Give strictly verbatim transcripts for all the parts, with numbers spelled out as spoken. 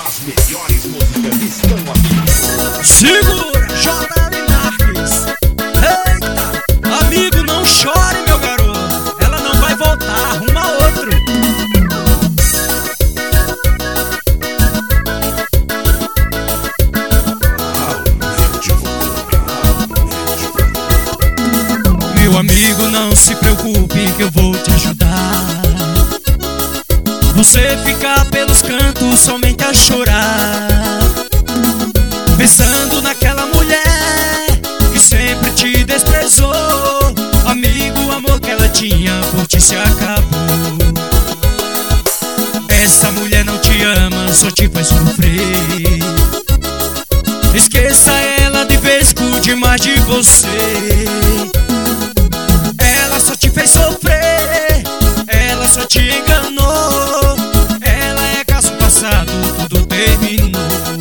As melhores músicas estão aqui. Segura, J L Marques. Eita, amigo, não chore, meu garoto. Ela não vai voltar, arruma outro. Meu amigo, não se preocupe que eu vou te ajudar. Você fica pelos cantos somente a chorar, pensando naquela mulher que sempre te desprezou. Amigo, o amor que ela tinha por ti se acabou. Essa mulher não te ama, só te faz sofrer. Esqueça ela de vez, cuide mais de você. Ela só te fez sofrer, ela só te enganou. Ela é caso passado, tudo terminou.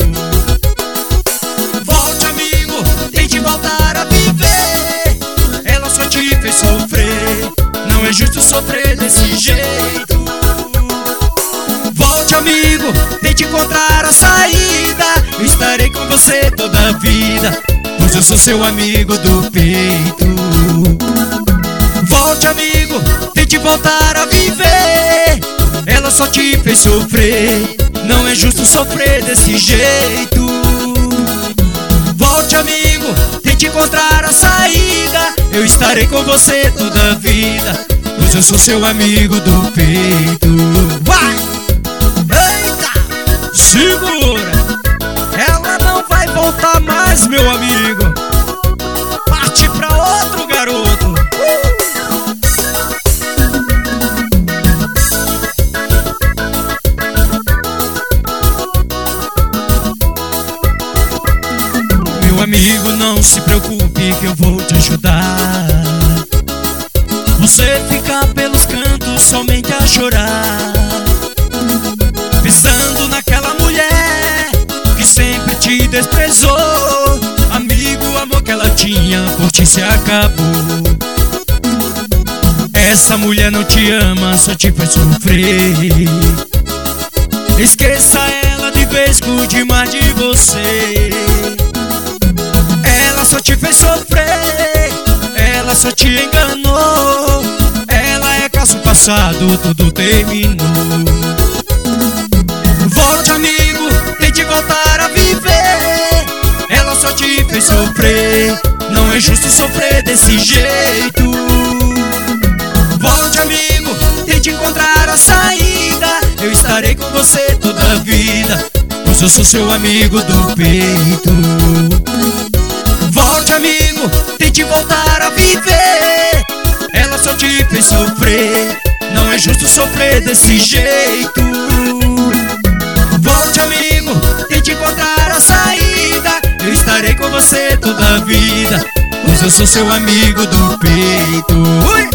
Volte, amigo, tente voltar a viver. Ela só te fez sofrer, não é justo sofrer desse jeito. Volte, amigo, tente encontrar a saída. Eu estarei com você toda a vida, pois eu sou seu amigo do peito. Volte, amigo, tente voltar a viver. Ela só te fez sofrer, não é justo sofrer desse jeito. Volte, amigo, tente encontrar a saída. Eu estarei com você toda a vida, pois eu sou seu amigo do peito. Vai! Eita! Segura! Ela não vai voltar mais, meu amigo. Parte pra outro, garoto. Amigo, não se preocupe que eu vou te ajudar. Você fica pelos cantos somente a chorar, pensando naquela mulher que sempre te desprezou. Amigo, o amor que ela tinha por ti se acabou. Essa mulher não te ama, só te faz sofrer. Esqueça ela de vez, cuide mais de você. Ela só te fez sofrer, ela só te enganou. Ela é caso passado, tudo terminou. Volte, amigo, tente voltar a viver. Ela só te fez sofrer, não é justo sofrer desse jeito. Volte, amigo, tente encontrar a saída. Eu estarei com você toda a vida, pois eu sou seu amigo do peito. Volte, amigo, tente voltar a viver. Ela só te fez sofrer, não é justo sofrer desse jeito. Volte, amigo, tente encontrar a saída. Eu estarei com você toda a vida, pois eu sou seu amigo do peito. Ui!